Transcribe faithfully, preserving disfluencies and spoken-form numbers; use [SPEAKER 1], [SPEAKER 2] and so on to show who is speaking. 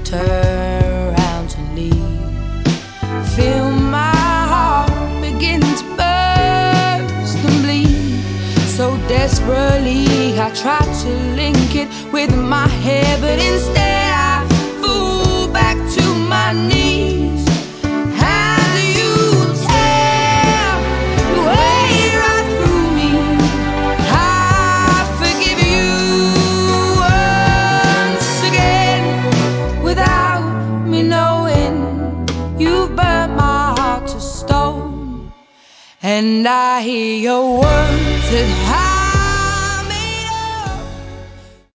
[SPEAKER 1] turn around to leave. Feel my heart begin to burst and bleed. So desperately I tried to link it with my head, but instead I fall back to my knees. As you tear your way right through me, I forgive you once again, without me knowing. You burnt my heart to stone, and I hear your words that I